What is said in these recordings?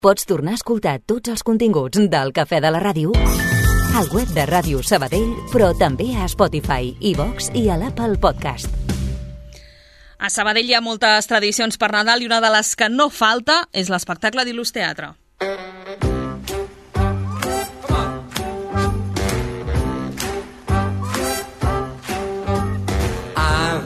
Pots tornar a escoltar tots els continguts del Cafè de la Ràdio al web de Ràdio Sabadell, però també a Spotify, iVox i a l'Apple Podcast. A Sabadell hi ha moltes tradicions per Nadal i una de les que no falta és l'espectacle d'Il·lus Teatre. I'm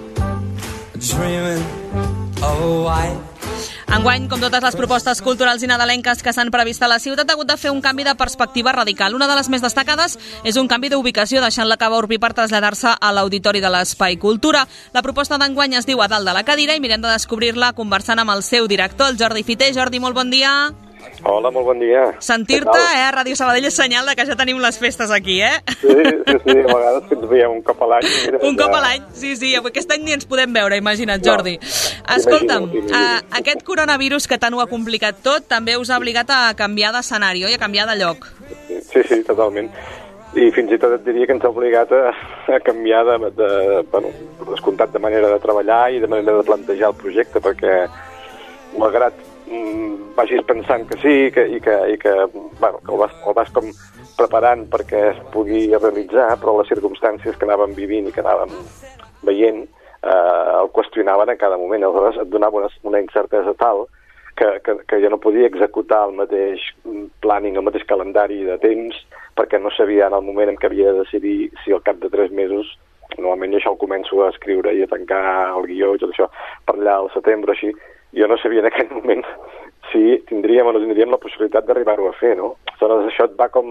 dreaming of a white. Enguany, com totes les propostes culturals i nadalenques que s'han previst a la ciutat, ha hagut de fer un canvi de perspectiva radical. Una de les més destacades és un canvi d'ubicació, deixant-la Cava Urbí per traslladar-se a l'Auditori de l'Espai Cultura. La proposta d'enguany es diu A dalt de la cadira i mirem de descobrir-la conversant amb el seu director, el Jordi Fiter. Jordi, molt bon dia. Hola, molt bon dia. Sentir-te, a Ràdio Sabadell és senyal de que ja tenim les festes aquí, Sí, a vegades que ens veiem un cop a l'any. Un cop a l'any, sí, aquest any ni ens podem veure, imagina't, Jordi. Escolta'm, aquest coronavirus que tant ho ha complicat tot també us ha obligat a canviar d'escenari, oi? A canviar de lloc. Sí, totalment. I fins i tot et diria que ens ha obligat a canviar descomptat de manera de treballar i de manera de plantejar el projecte, perquè malgrat vagis pensant que sí i que el vas com preparant perquè es pugui realitzar, però les circumstàncies que anàvem vivint i que anàvem veient el qüestionaven a cada moment. Aleshores et donava una incertesa tal que jo no podia executar el mateix planning, el mateix calendari de temps, perquè no sabia en el moment en què havia de decidir si al cap de 3 mesos, normalment jo això ho començo a escriure i a tancar el guió i tot això per allà al setembre, així, jo no sabia en aquell moment si tindríem o no tindríem la possibilitat d'arribar-ho a fer, no? Aleshores això et va com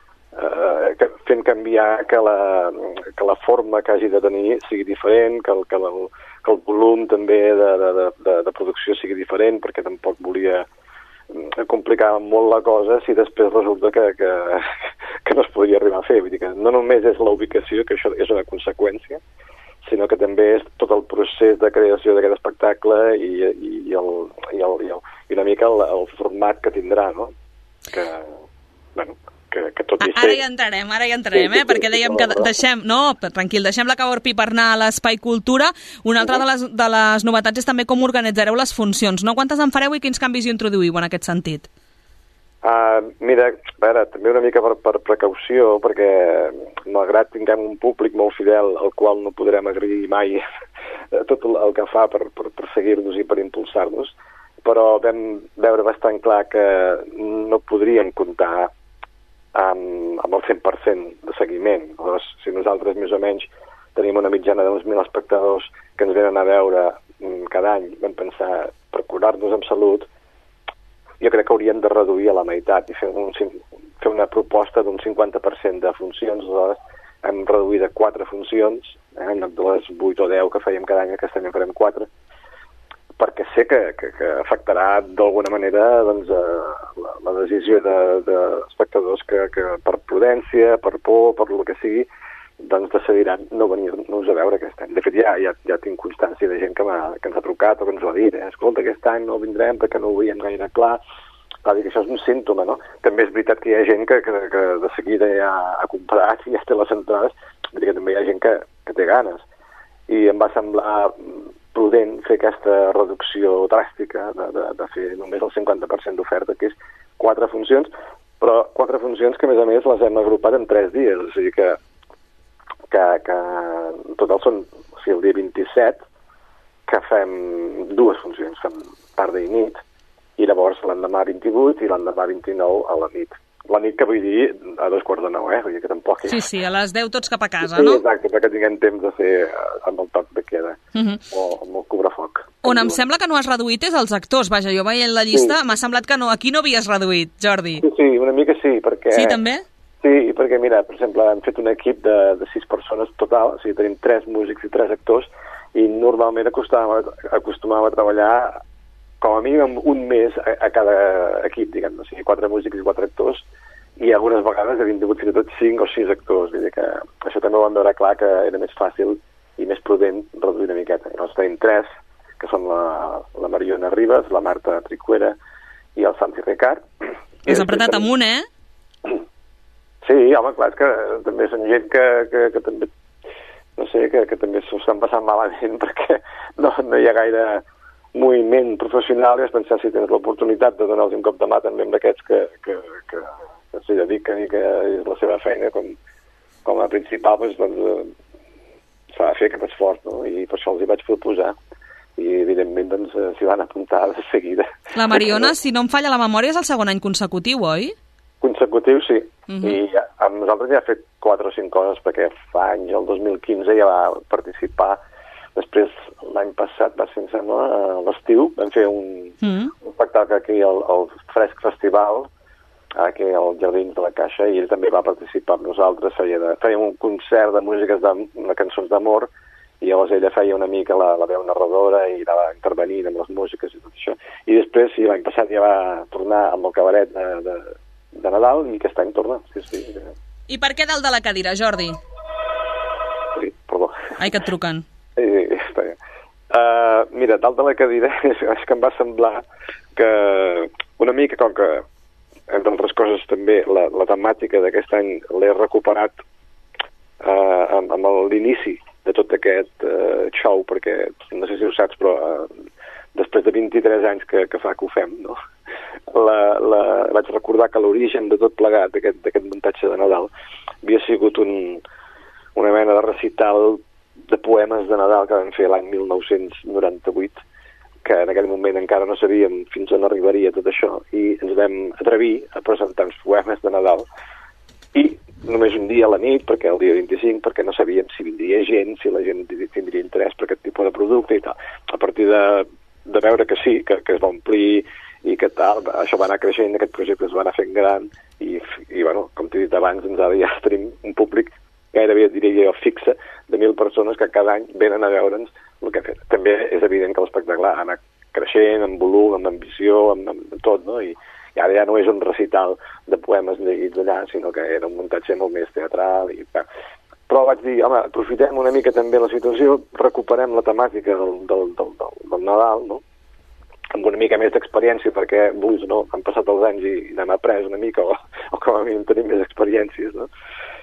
fent canviar que la forma que hagi de tenir sigui diferent, que el volum també de producció sigui diferent, perquè tampoc volia complicar molt la cosa si després resulta que no es podria arribar a fer. Vull dir que no només és la ubicació, que això és una conseqüència, sinó que també és tot el procés de creació d'aquest espectacle i una mica el format que tindrà, no? Que tot i ser... Ara hi entrarem, perquè dèiem que deixem la Cava Urbí per anar a l'Espai Cultura. Una altra de les novetats és també com organitzareu les funcions, no? Quantes en fareu i quins canvis hi introduïu en aquest sentit? Mira, a veure, també una mica per precaució, perquè malgrat tinguem un públic molt fidel al qual no podrem agrair mai tot el que fa per seguir-nos i per impulsar-nos, però vam veure bastant clar que no podríem comptar amb el 100% de seguiment. Aleshores, si nosaltres més o menys tenim una mitjana d'uns 1.000 espectadors que ens venen a veure cada any, vam pensar, per curar-nos amb salut, jo crec que hauríem de reduir a la meitat i fer una proposta d'un 50% de funcions. Aleshores, hem reduït a 4 funcions, en lloc de les 8 o 10 que fèiem cada any, aquest any en farem 4, perquè sé que afectarà d'alguna manera doncs, la decisió d'espectadors que per prudència, per por, per el que sigui, doncs decidiran no venir-nos a veure aquest any. De fet, ja tinc constància de gent que ens ha trucat o que ens ho ha dit. Escolta, aquest any no vindrem perquè no ho veiem gaire clar. Clar, dir que això és un símptoma, no? També és veritat que hi ha gent que de seguida ja ha comprat i ja té les entrades. Vull dir que també hi ha gent que té ganes. I em va semblar prudent fer aquesta reducció dràstica de fer només el 50% d'oferta, que és 4 funcions, però 4 funcions que, a més, les hem agrupat en 3 dies. O sigui que en total són el dia 27, que fem 2 funcions, fem tarda i nit, i llavors l'endemà 28 i l'endemà 29 a la nit. La nit que vull dir a 8:45, vull dir que tampoc... Sí, a les 10 tots cap a casa, no? Sí, exacte, perquè tinguem temps de fer amb el toc de queda o amb el cobrafoc. On em sembla que no has reduït és els actors. Vaja, jo veient la llista m'ha semblat que no, aquí no havies reduït, Jordi. Sí, una mica sí, perquè... Sí, també? Sí, perquè mira, per exemple, hem fet un equip de 6 persones total, o sigui, tenim 3 músics i 3 actors, i normalment acostumàvem a treballar com a mínim un mes a cada equip, diguem, o sigui, 4 músics i 4 actors, i algunes vegades havíem tingut fins i tot 5 o 6 actors, vull dir que això també ho vam veure clar que era més fàcil i més prudent reduir una miqueta. Llavors tenim 3, que són la Mariona Ribas, la Marta Tricuera i el Santi Ricard. Has apretat amunt, Sí, home, clar, és que també són gent que també, no sé, que també s'ho estan passant malament perquè no hi ha gaire moviment professional i has pensat si tens l'oportunitat de donar-los un cop de mà també amb aquests que s'hi dediquen i que és la seva feina com a principal, doncs s'ha de fer aquest esforç, no? I per això els hi vaig proposar i evidentment doncs s'hi van apuntar de seguida. La Mariona, si no em falla la memòria, és el segon any consecutiu, oi? Consecutiu, sí. I amb nosaltres ja ha fet 4 o 5 coses perquè fa anys, el 2015 ja va participar. Després, l'any passat, va ser, em sembla, a l'estiu, vam fer un espectacle aquí al Fresc Festival, aquí al Jardins de la Caixa, i ell també va participar amb nosaltres. Fèiem un concert de músiques de cançons d'amor, i llavors ella feia una mica la veu narradora i anava intervenint amb les músiques i tot això. I després, sí, l'any passat ja va tornar amb el cabaret de Nadal i aquest any torna. Sí. I per què dalt de la cadira, Jordi? Sí, perdó. Ai, que et truquen. Està bé. Mira, dalt de la cadira és que em va semblar que una mica, com que entre altres coses també la temàtica d'aquest any l'he recuperat amb l'inici de tot aquest show, perquè no sé si ho saps, però després de 23 anys que fa que ho fem, no? Vaig recordar que l'origen de tot plegat d'aquest muntatge de Nadal havia sigut una mena de recital de poemes de Nadal que vam fer l'any 1998, que en aquell moment encara no sabíem fins on arribaria tot això, i ens vam atrevir a presentar uns poemes de Nadal, i només un dia a la nit, perquè el dia 25, perquè no sabíem si vindria gent, si la gent tindria interès per aquest tipus de producte i tal. A partir de veure que sí, que es va omplir i que tal, això va anar creixent, aquest projecte es va anar fent gran, i bueno, com t'he dit abans, ara ja tenim un públic gairebé, diria jo, fixa, de 1.000 persones que cada any venen a veure'ns el que ha fet. També és evident que l'espectacle ha anat creixent en volum, amb ambició, amb tot, no? I ara ja no és un recital de poemes llegits allà, sinó que era un muntatge molt més teatral. Però vaig dir, home, aprofitem una mica també la situació, recuperem la temàtica del Nadal, no? Amb una mica més d'experiència, perquè, vulguis o no, han passat els anys i n'hem après una mica, o com a mínim tenim més experiències, no?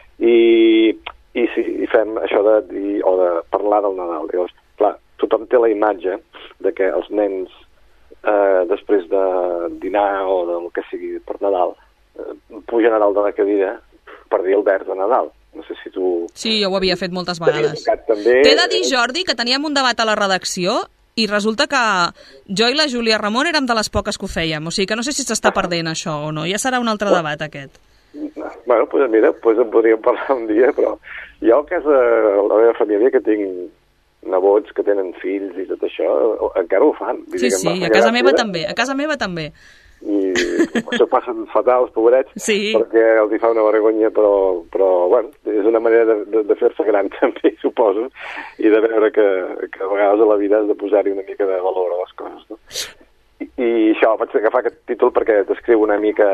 I sí, fem això de parlar del Nadal. Llavors, clar, tothom té la imatge de que els nens després de dinar o del que sigui per Nadal pugen a dalt de la cadira per dir el vers de Nadal. No sé si tu... Sí, jo ho havia fet moltes vegades. T'he de dir, Jordi, que teníem un debat a la redacció i resulta que jo i la Júlia Ramon érem de les poques que ho fèiem. O sigui que no sé si s'està perdent això o no. Ja serà un altre debat, aquest. Bueno, doncs mira, en podríem parlar un dia, però jo a casa, la meva família, que tinc nebots que tenen fills i tot això, encara ho fan. Sí, a casa meva també. I s'ho passen fatals, pobrets, sí. Perquè els hi fa una vergonya, però bueno, és una manera de fer-se gran també, suposo, i de veure que a vegades a la vida has de posar-hi una mica de valor a les coses, no? I això, vaig agafar aquest títol perquè descriu una mica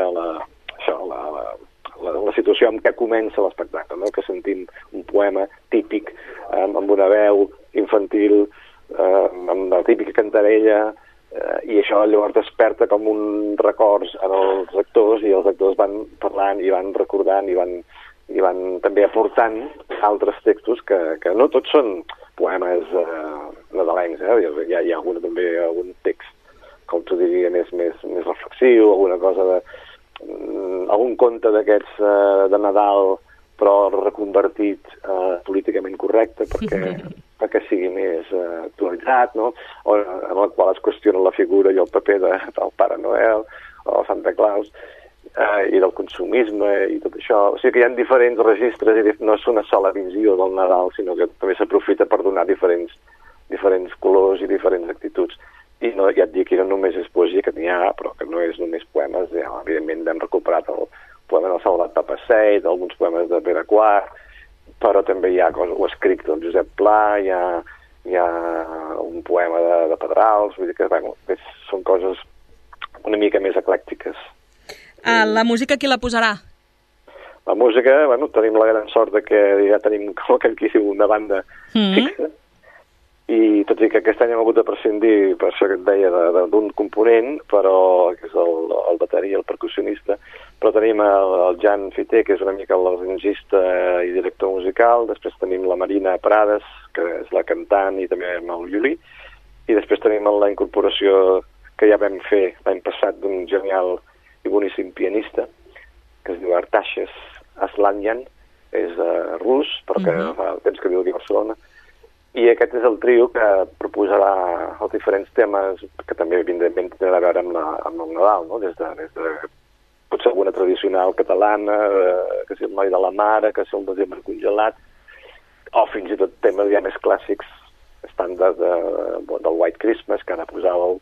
la situació en què comença l'espectacle, no? Que sentim un poema típic, amb una veu infantil, amb la típica cantarella, i això llavors desperta com un records en els actors, i els actors van parlant i van recordant i van també aportant altres textos que no tots són poemes nadalencs, hi ha algun text, com t'ho diria, més reflexiu, alguna cosa algun conte d'aquests de Nadal, però reconvertit políticament correcte perquè sigui més actualitzat, no? O en el qual es qüestiona la figura i el paper del Pare Noel o Santa Claus i del consumisme i tot això. O sigui que hi ha diferents registres i no és una sola visió del Nadal, sinó que també s'aprofita per donar diferents colors i diferents actituds. I no, ja et dic que no només és poesia, que n'hi ha, però que no és només poemes. Ja, evidentment hem recuperat el poema del Salvat Papaseit, alguns poemes de Pere IV, però també hi ha coses, o escrit del Josep Pla, hi ha un poema de Pedrals, vull dir que són coses una mica més eclèctiques. La música qui la posarà? La música, tenim la gran sort de que ja tenim, com que aquí diu, una banda fixa, i tot i que aquest any hem hagut de prescindir, per això que et deia, d'un component, però que és el bateria, el percussionista, però tenim el Jan Fité, que és una mica l'arrangista i director musical, després tenim la Marina Prades, que és la cantant i també amb el violí, i després tenim la incorporació que ja vam fer l'any passat d'un genial i boníssim pianista que es diu Artashes Aslanyan, és rus, però que fa temps que viu aquí a Barcelona, i aquest és el trio que proposarà els diferents temes que també evidentment tenen a veure amb el Nadal, no? Des de potser alguna tradicional catalana, que si el noi de la mare, que si el desembre congelat, o fins i tot temes ja més clàssics, estàndards del White Christmas, que ara posàveu,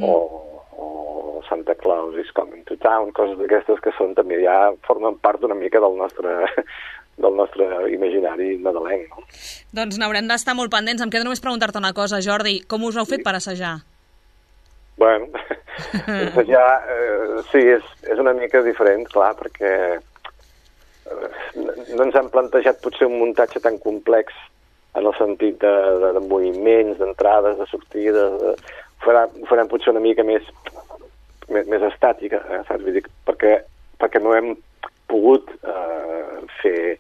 o Santa Claus is coming to town, coses d'aquestes que són també ja formen part una mica del nostre imaginari nadalenc. No? Doncs n'haurem d'estar molt pendents. Em queda només preguntar-te una cosa, Jordi. Com us heu fet per assajar? Bueno, assajar, sí, és una mica diferent, clar, perquè no ens han plantejat potser un muntatge tan complex en el sentit de moviments, d'entrades, de sortides, farem potser una mica més estàtica, saps? Vull dir, perquè no hem pogut fer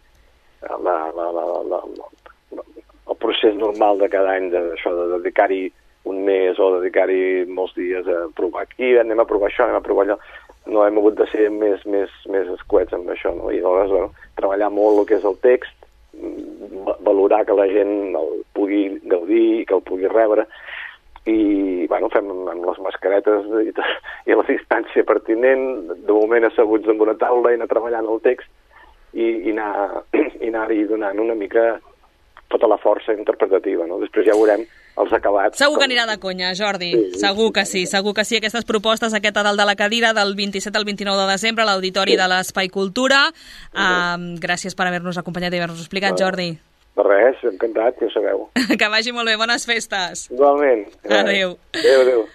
el procés normal de cada any d'això, de dedicar-hi un mes o dedicar-hi molts dies a provar aquí, anem a provar això, anem a provar allò. No hem hagut de ser més escuets amb això, no? I aleshores, bueno, treballar molt el que és el text, valorar que la gent el pugui gaudir, que el pugui rebre, i bueno, fem amb les mascaretes i la distància pertinent, de moment asseguts en una taula i anar treballant el text i anar-hi donant una mica tota la força interpretativa, no? Després ja veurem els acabats. Segur que anirà de conya, Jordi. Sí, segur que sí. Aquestes propostes, aquest a dalt de la cadira, del 27 al 29 de desembre, a l'Auditori de l'Espai Cultura. Gràcies per haver-nos acompanyat i haver-nos explicat, Jordi. De res, encantat, ja ho sabeu. Que vagi molt bé, bones festes. Igualment. Adéu. Adéu.